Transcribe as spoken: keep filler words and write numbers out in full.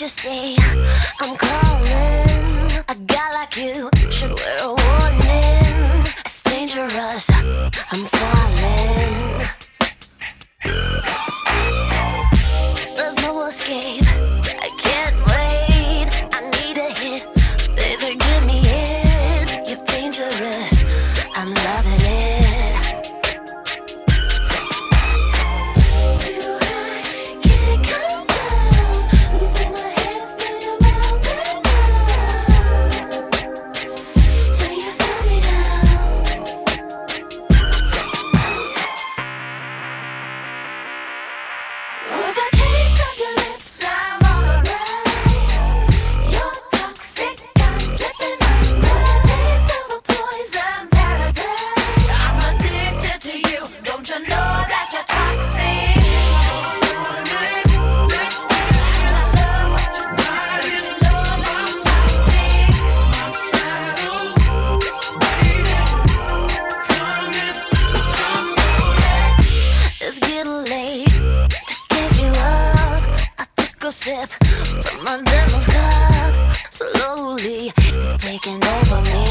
you say I'm calling? A guy like you should wear a warning. It's dangerous, I'm falling. There's no escape, I can't wait. I need a hit, baby, give me it. You're dangerous, I'm loving it. Sip from my devil's cup. Slowly, it's taking over me.